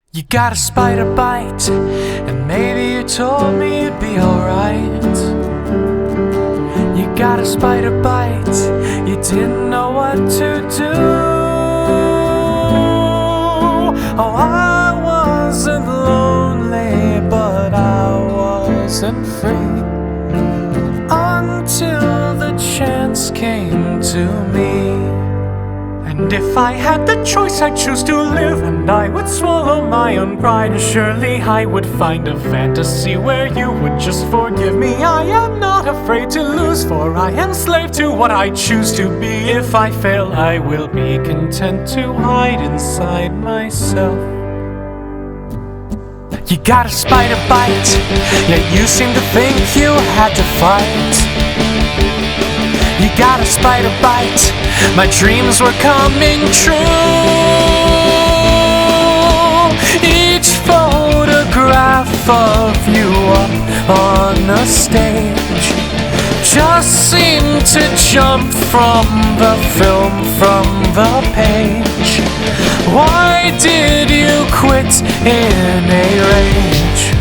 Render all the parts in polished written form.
You got a spider bite, and maybe you told me you'd be alright. You got a spider bite, you didn't know what to do. Oh, I wasn't lonely, but I wasn't free until the chance came to me. And if I had the choice, I'd choose to live, and I would swallow my own pride. Surely I would find a fantasy where you would just forgive me. I am not afraid to lose, for I am slave to what I choose to be. If I fail, I will be content to hide inside myself. You got a spider bite, yet you seem to think you had to fight. You got a spider bite, my dreams were coming true. Each photograph of you up on a stage just seemed to jump from the film, from the page. Why did you quit in a rage?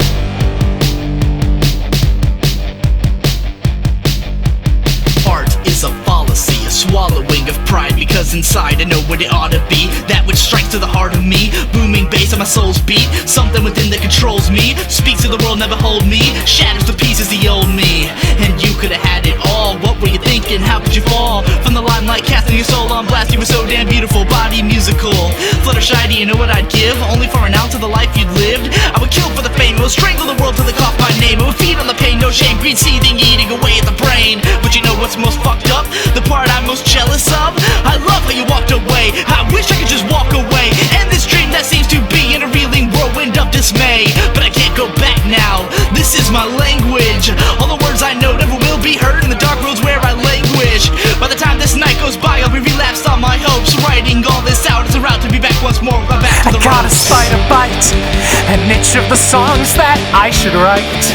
Swallowing of pride, because inside I know what it ought to be. That which strikes to the heart of me, booming bass on my soul's beat. Something within that controls me, speaks to the world, never hold me, shatters to pieces the old me. And you could have had it all, what were you thinking, how could you fall from the limelight, casting your soul on blast? You were so damn beautiful, body musical, Fluttershy, do you know what I'd give? Only for an ounce of the life you'd lived. I would kill for the fame, I would strangle the world till they cough my name. I would feed on the pain, no shame, greed seething, eating away at the brain. But you know what's most fucked up? The part I'm most jealous of? I love how you walked away. I wish I could just walk away, and this dream that seems to be in a reeling whirlwind of dismay. But I can't go back now, this is my language. All the words I know never will be heard in the dark roads where I languish. By the time this night goes by, I'll be relapsed on my hopes. Writing all this out is a route to be back once more. I'm back to the I got ropes. a spider bite, an itch of the songs that I should write.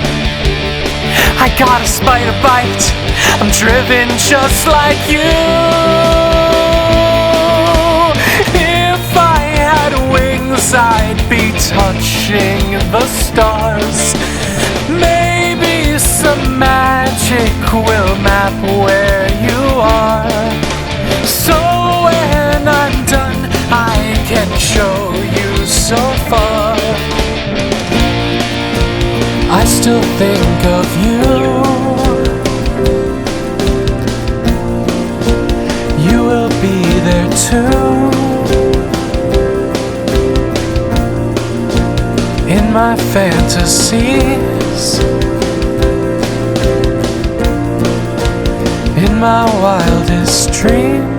I got a spider bite, I'm driven just like you. If I had wings, I'd be touching the stars. Maybe some magic will map where you are, so when I'm done, I can show you so far. I still think of you. You will be there too. In my fantasies, in my wildest dreams.